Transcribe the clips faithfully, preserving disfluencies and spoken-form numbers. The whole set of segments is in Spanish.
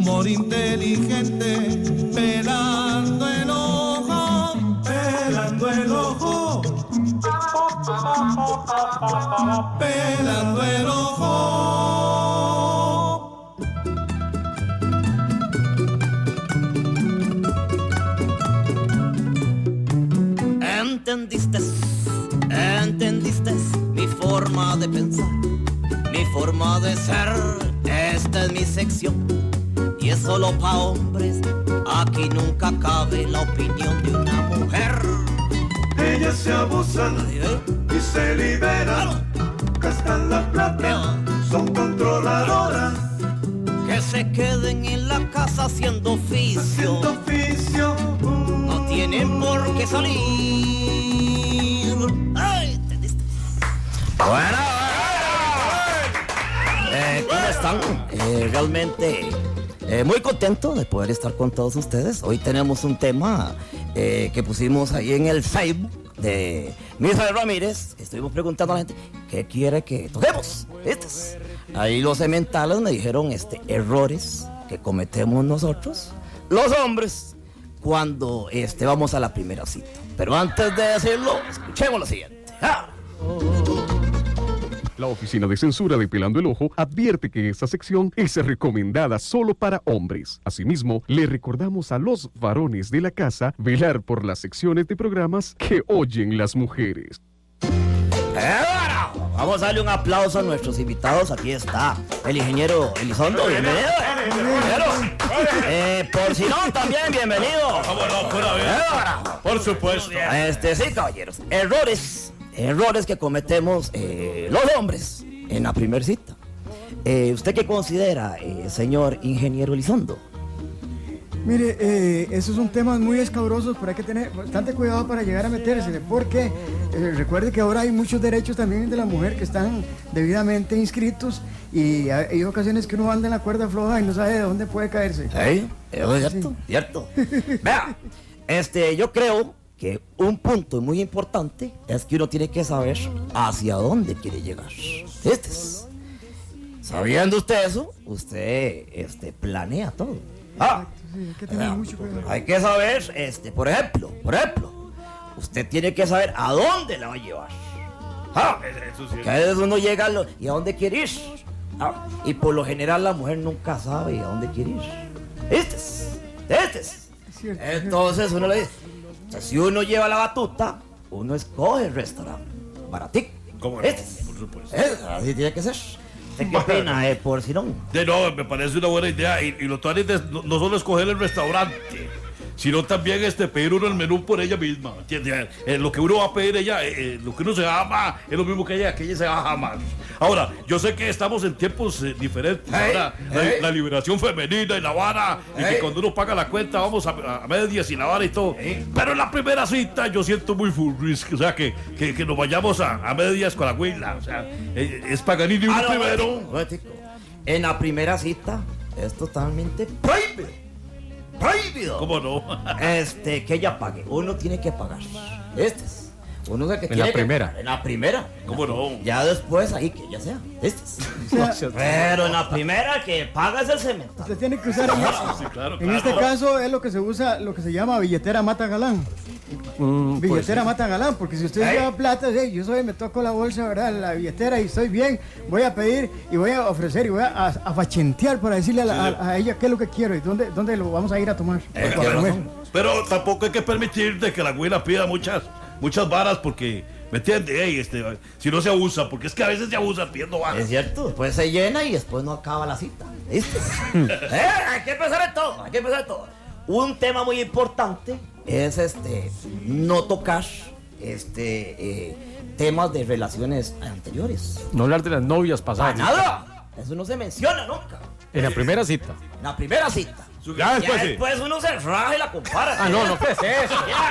humor inteligente, pelando el ojo, pelando el ojo, pelando el ojo. ¿Entendiste? ¿Entendiste mi forma de pensar? Mi forma de ser, esta es mi sección. Y es solo pa' hombres, aquí nunca cabe la opinión de una mujer. Ellas se abusan y se liberan, gastan la plata, son controladoras. Que se queden en la casa haciendo oficio, haciendo oficio. Uh, no tienen por qué salir. ¡Ay! ¿Entendiste? Bueno, eh, ¿cómo están? Eh, realmente eh, muy contento de poder estar con todos ustedes. Hoy tenemos un tema eh, que pusimos ahí en el Facebook de Misael Ramírez. Estuvimos preguntando a la gente qué quiere que toquemos. ¿Vistes? Ahí los sementales me dijeron este, errores que cometemos nosotros, los hombres, cuando este, vamos a la primera cita. Pero antes de decirlo, escuchemos lo siguiente. ¡Ah! La Oficina de Censura de Pelando el Ojo advierte que esta sección es recomendada solo para hombres. Asimismo, le recordamos a los varones de la casa velar por las secciones de programas que oyen las mujeres. Eh, bueno, vamos a darle un aplauso a nuestros invitados. Aquí está el ingeniero Elizondo, bienvenido. Ingeniero. Eh, por si no, también bienvenido. Vámonos, pura Eh, vida. bueno. Por supuesto. Este, sí, caballeros. Errores, errores que cometemos eh, los hombres en la primera cita. Eh, ¿Usted qué considera, eh, señor ingeniero Elizondo? Mire, eh, esos son temas muy escabrosos, pero hay que tener bastante cuidado para llegar a meterse, porque eh, recuerde que ahora hay muchos derechos también de la mujer que están debidamente inscritos y hay, hay ocasiones que uno anda en la cuerda floja y no sabe de dónde puede caerse. ¿Eh? ¿Es cierto? Sí. ¿Cierto? Vea, este, yo creo que un punto muy importante es que uno tiene que saber hacia dónde quiere llegar. Este es. Sabiendo usted eso, usted este, planea todo. Ah, Sí, hay que tener vea, mucho cuidado. hay que saber, este, por ejemplo, por ejemplo, usted tiene que saber a dónde la va a llevar. Ah, Eso sí. porque a veces uno llega a lo- y a dónde quiere ir. Ah, y por lo general la mujer nunca sabe a dónde quiere ir. Este es, este es. Es cierto, Entonces uno le dice, o sea, si uno lleva la batuta, uno escoge el restaurante baratito. ¿Cómo no? Este es. Por supuesto. Este, así tiene que ser. ¿Usted qué opina, eh, por si no? De no, me parece una buena idea. Y, y lo tuanis de no, no solo escoger el restaurante, sino también este, pedir uno el menú por ella misma. ¿Entiendes? Eh, lo que uno va a pedir ella, eh, eh, lo que uno se ama, es lo mismo que ella, que ella se va a amar. Ahora, yo sé que estamos en tiempos eh, diferentes. Hey, Ahora, la, hey. la liberación femenina y la vara, y Hey. que cuando uno paga la cuenta vamos a, a medias y la vara y todo. Hey. Pero en la primera cita yo siento muy full risk, o sea, que, que, que nos vayamos a, a medias con la huila. O sea, eh, es Paganini uno Ah, no, primero. momentico, momentico. En la primera cita es totalmente prohibido. Prohibido. ¿Cómo no? Este, que ella pague. Uno tiene que pagar. Este es. Uno es el que En tiene la que primera. pagar. En la primera. ¿Cómo no? Ya después ahí que ella sea. Este es. Pero en la primera que paga es el cemento. Usted tiene que usar en, Sí, claro, en claro. este caso es lo que se usa, lo que se llama billetera mata galán. Mm, pues, Billetera mata galán, porque si usted Ey. lleva plata, sí, yo soy, me toco la bolsa, ¿verdad? La billetera y estoy bien, voy a pedir y voy a ofrecer y voy a, a, a fachentear para decirle a, la- a- a ella qué es lo que quiero y dónde, dónde lo vamos a ir a tomar. Eh, Para tiene comer. razón. Pero tampoco hay que permitir de que la güila pida muchas, muchas varas porque, ¿me entiendes? Ey, este, si no se abusa, porque es que a veces se abusa pidiendo Es varas. cierto, después se llena y después no acaba la cita. ¿Viste? Eh, hay que empezar en todo, hay que empezar en todo. Un tema muy importante es este no tocar este eh, temas de relaciones anteriores. no hablar de las novias Para pasadas. nada. Eso no se menciona nunca. En la primera cita. En la primera cita. Ya Ya después sí. después uno se raja y la compara. Ah, no, no, ¿qué es eso? Ya,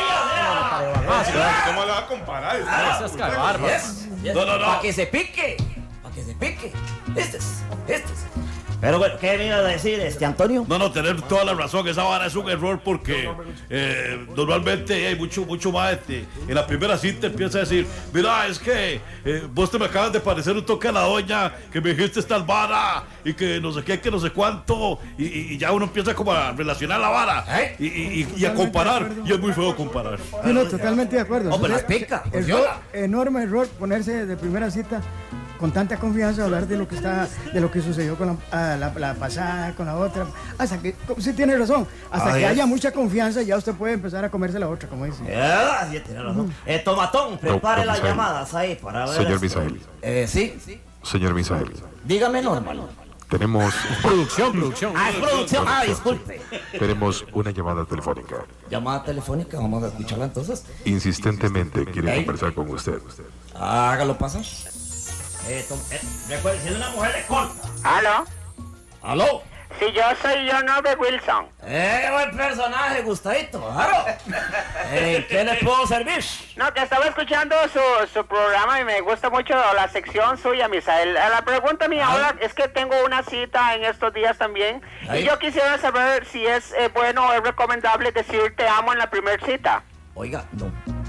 aquello, ¿Cómo le va a comparar? Eso es bárbaro. Yes, yes. No, no, no. Para que se pique. Para que se pique. Este es. Este es. Pero bueno, ¿qué me iba a decir, este Antonio? No, no, tener toda la razón. Esa vara es un error porque eh, normalmente hay mucho, mucho más. Este, en la primera cita empieza a decir: mira, es que eh, vos te me acabas de parecer un toque a la doña, que me dijiste tal vara y que no sé qué, que no sé cuánto. Y, y, y ya uno empieza como a relacionar la vara ¿Eh? y, y, y a comparar. Y es muy feo comparar. Sí, no, totalmente de acuerdo. Hombre, Entonces, las pica, error, funciona. enorme error ponerse de primera cita con tanta confianza, hablar de lo que está, de lo que sucedió con la, ah, la, la pasada, con la otra. Hasta que, sí tiene razón, hasta Ah, que yes. haya mucha confianza ya usted puede empezar a comerse la otra, como dice. Ah, sí, tiene razón. Eh, Tomatón, prepare No, las Misael. llamadas ahí para ver. Señor este. Misael. Eh, sí, sí. Señor Misael, Dígame, normal. tenemos, Producción, producción. Ah, es producción. Ah, disculpe. tenemos una llamada telefónica. Llamada telefónica, vamos a escucharla entonces. Insistentemente quiere Ey. conversar con usted. Hágalo pasar. Eh, tom- eh, recuerde, si es una mujer de corta. ¿Aló? ¿Aló? Si yo soy John Ove Wilson. Eh, buen personaje, Gustavito, claro. Eh, ¿qué le puedo servir? No, que estaba escuchando su, su programa y me gusta mucho la sección suya, Misael. Eh, La pregunta mía Ay. ahora es que tengo una cita en estos días también. Ay. Y yo quisiera saber si es eh, bueno o es recomendable decir te amo en la primera cita. Oiga, no.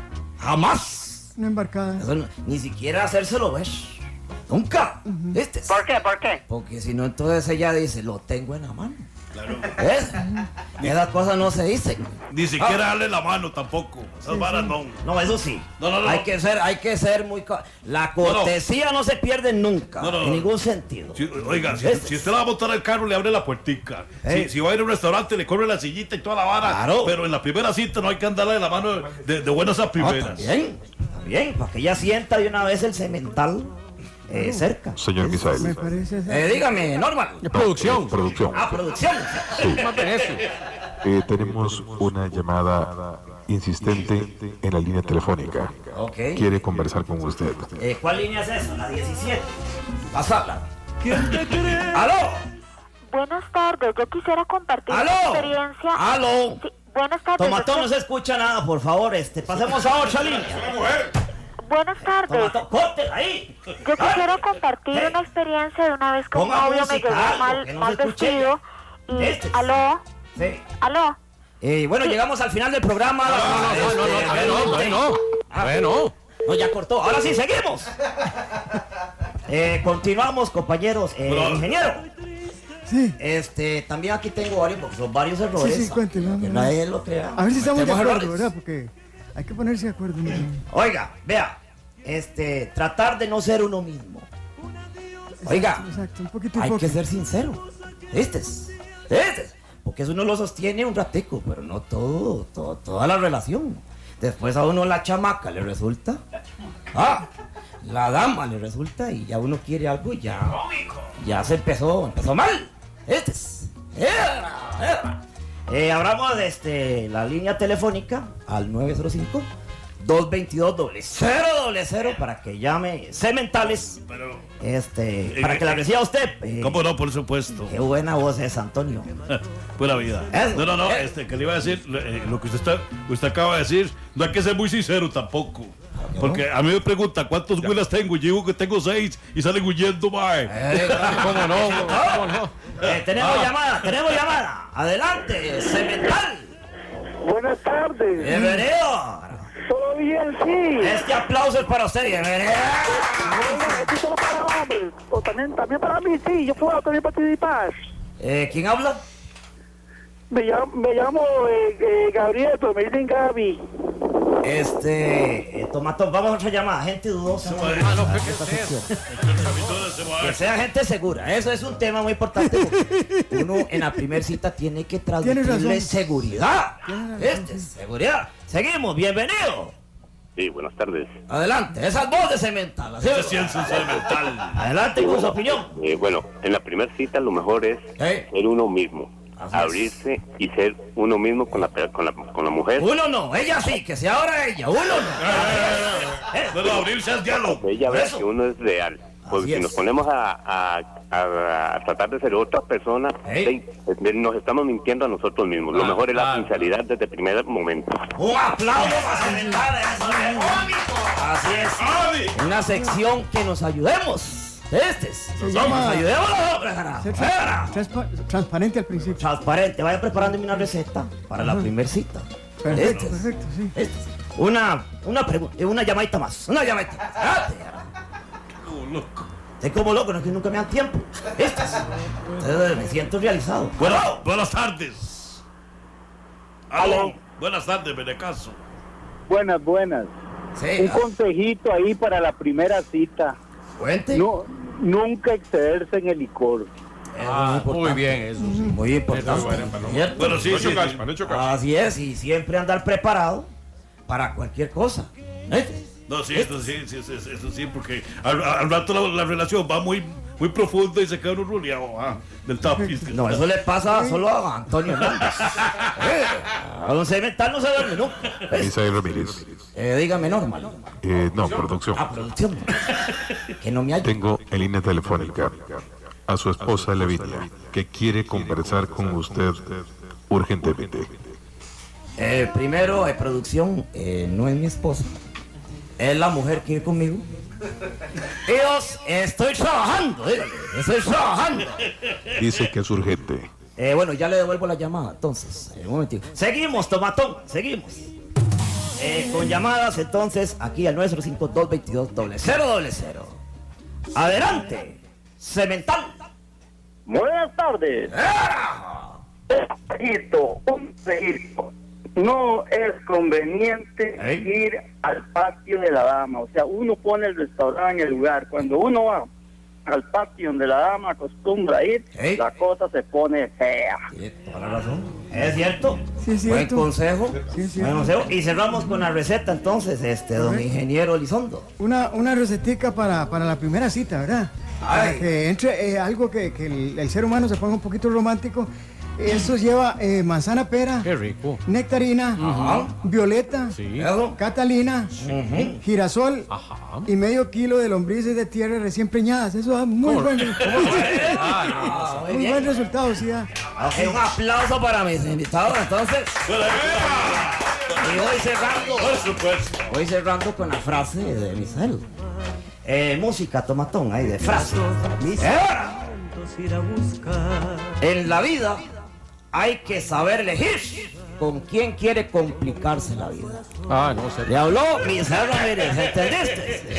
Jamás. Una embarcada. Eso no- ni siquiera hacérselo ver. Nunca. ¿Viste? ¿Por qué? ¿Por qué? Porque si no, entonces ella dice, lo tengo en la mano. Claro. ¿Ves? Esas cosas no se dicen. Ni siquiera darle la mano tampoco. Esas varas no. No, eso sí. No, no, no. Hay que ser, hay que ser muy... co- La cortesía no, se pierde nunca. No, no, no. En ningún sentido. Si- oiga, si, ¿Ves? si usted la va a montar al carro, le abre la puertica. Ey. Si, si va a ir a un restaurante, le corre la sillita y toda la vara. Claro. Pero en la primera cita no hay que andarle de la mano de, de buenas a Ah, primeras. también, también, para que ella sienta de una vez el cemental eh, cerca. Señor Me Misael. parece... Eh, dígame, Normal. Producción. Producción. Ah, producción. Maten eso. Eh, tenemos una llamada insistente en la línea telefónica. Ok. Quiere conversar con usted. Eh, ¿Cuál línea es esa? La diecisiete. Pasala. ¡Aló! Buenas tardes, yo quisiera compartir ¡Aló! mi experiencia. ¡Aló! Sí, buenas tardes. Tomatón, no yo- se escucha nada, por favor, este, pasemos a otra línea. Buenas tardes. Tomatón, córtela ahí. Yo quisiera compartir Eh. una experiencia de una vez que un Ponga novio me música, llegó algo, mal, que no mal se escuche. vestido. Y, Este. aló, Sí. aló. Eh, bueno, llegamos al final del programa. No, no, no, no, no, Este, no, no, bueno. Ah. Bueno. No, ya cortó. Ahora sí, seguimos. Eh, continuamos, compañeros. Eh, Bravo. ingeniero. Sí. Este, también aquí tengo varios, porque son varios errores. Sí, sí, cuéntelo, Que no, no. nadie lo crea. A ver si estamos de Cometemos acuerdo, errores. ¿verdad? Porque hay que ponerse de acuerdo. ¿no? Oiga, vea. Este, tratar de no ser uno mismo. Oiga, Exacto, un poquito hay que hipócrita. ser sincero. ¿Viste? ¿Viste? Porque eso uno lo sostiene un ratico, pero no todo, todo, toda la relación. Después a uno la chamaca le resulta. Ah, la dama le resulta y ya uno quiere algo y ya. Ya se empezó, empezó mal. ¿Viste? Era, era. Eh, abramos este, la línea telefónica al nueve cero cinco, dos veintidós, cero cero cero para que llame Cementales. Pero, Este, Eh, para que la eh, reciba usted. Eh, ¿cómo no? Por supuesto. Qué buena voz es, Antonio. Buena vida. Eso, No, no, no, eh. este, que le iba a decir, eh, lo que usted, está, usted acaba de decir, no hay que ser muy sincero tampoco. Porque a mí me pregunta cuántos huilas tengo y yo digo que tengo seis y salen huyendo, mae. Eh, ¿Cómo no? ¿Cómo no? eh, tenemos llamada, tenemos llamada. Adelante, Cemental. Buenas tardes. Bienvenido. ¿Todo bien? Sí. Este aplauso es para usted, bienvenido. Esto es solo para hombres. O también, también para mí, sí. Yo puedo también participar. Eh, ¿Quién habla? Me llamo, me llamo eh, eh, Gabriel, pero me dicen Gaby. Este, eh, Tomatón, vamos a otra llamada. Gente dudosa. no, Ah, no, no, ¿qué esta es eso? sección. Que sea gente segura. Eso es un tema muy importante. Porque uno en la primera cita tiene que Tienes transmitirle razón. seguridad. Tienes razón, Este, seguridad. Seguimos, bienvenido. Sí, buenas tardes. Adelante, esas voces Cemental. así Ese es. sí es un cemental. Adelante con su opinión. Eh, bueno, en la primera cita lo mejor es ¿Eh? ser uno mismo, Así abrirse y ser uno mismo con la, pe- con la, con la mujer. Uno no, ella sí, que sea ahora ella, uno no. Eh, No, no, abrirse al diálogo. Ella ve Eso. que uno es real. Porque Así si es. nos ponemos a, a, a- a tratar de ser otra persona, Ey. sí, nos estamos mintiendo a nosotros mismos. Lo Ah, mejor es la ah, sinceridad desde el primer momento. Un aplauso para Cemental, eso es cómico. Así es. Una sección que nos ayudemos. Este es. Se llama- Ayudémoslo, hombre, Ser Jara. trans- transpa- transparente al principio. Transparente. Vaya preparándome una receta para la Ajá. primer cita. Perfecto, Este es. perfecto, sí. Este es. Una, una pregunta, una llamadita más. Una llamadita. Espérate, Jara. Como loco. Estoy como loco, no es que nunca me dan tiempo. Este es. Eh, Me siento realizado. Buenas, Aló. buenas tardes. Aló. Aló. Buenas tardes, Benecaso. Buenas, buenas. Sí, Un ah, consejito ahí para la primera cita. cuente. No, nunca excederse en el licor. Es Ah, muy muy importante. bien, eso sí. Muy importante. ¿Cierto? Bueno, sí, No sí, chocar, sí. no chocar. Así es, y siempre andar preparado para cualquier cosa. ¿Eh? No, sí, eso sí, sí, sí, sí, eso sí, porque al, al rato la, la relación va muy, muy profunda y se queda uno ruleado ah, del tapiz. No, eso le pasa solo a Antonio Hernández. Eh, a don Cemental no se duerme, ¿no? Pues, Misael Ramírez. eh, dígame normal. Eh, no, producción. Ah, producción. Que no me haya. Tengo en línea telefónica a su esposa Levinia, que quiere conversar con usted urgentemente. Eh, primero, eh, producción, eh, no es mi esposa. Es la mujer que vive conmigo. Y dos, estoy trabajando, dígale, estoy trabajando. Dice que es urgente. Eh, bueno, ya le devuelvo la llamada, entonces. Eh, un momentito. Seguimos, Tomatón, seguimos. Eh, con llamadas, entonces, aquí al nueve cero cinco, dos dos dos, cero cero cero. Adelante, Cemental. Buenas tardes. Consejito, un consejito. No es conveniente Ey. ir al patio de la dama. O sea, uno pone el restaurante en el lugar. Cuando uno va al patio donde la dama acostumbra ir, Ey. la cosa se pone fea. Tiene toda la razón. ¿Es cierto? Sí, es Buen cierto. consejo. Sí, es Buen cierto. consejo. Y cerramos con la receta, entonces, este, don Correcto. ingeniero Elizondo. Una, una recetica para, para la primera cita, ¿verdad? Para Ay. que entre eh, algo que, que el, el ser humano se ponga un poquito romántico. Eso lleva eh, manzana pera, Qué rico. nectarina, Ajá. violeta, Sí. Eso. catalina, Ujú. girasol Ajá. y medio kilo de lombrices de tierra recién preñadas. Eso da muy buen, Ah, muy muy bien. buen resultado, sí. da. Ok, un aplauso para mis invitados, entonces. Y voy cerrando. Por supuesto. Voy cerrando con la frase de Misael. Eh, música, Tomatón, ahí de frase. Eh, En la vida hay que saber elegir con quién quiere complicarse la vida. Ah, no sé. Le habló Misael Ramírez, ¿entendiste?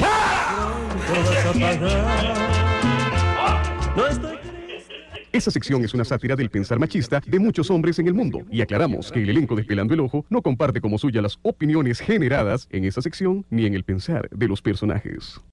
Esa sección es una sátira del pensar machista de muchos hombres en el mundo. Y aclaramos que el elenco de Pelando el Ojo no comparte como suya las opiniones generadas en esa sección ni en el pensar de los personajes.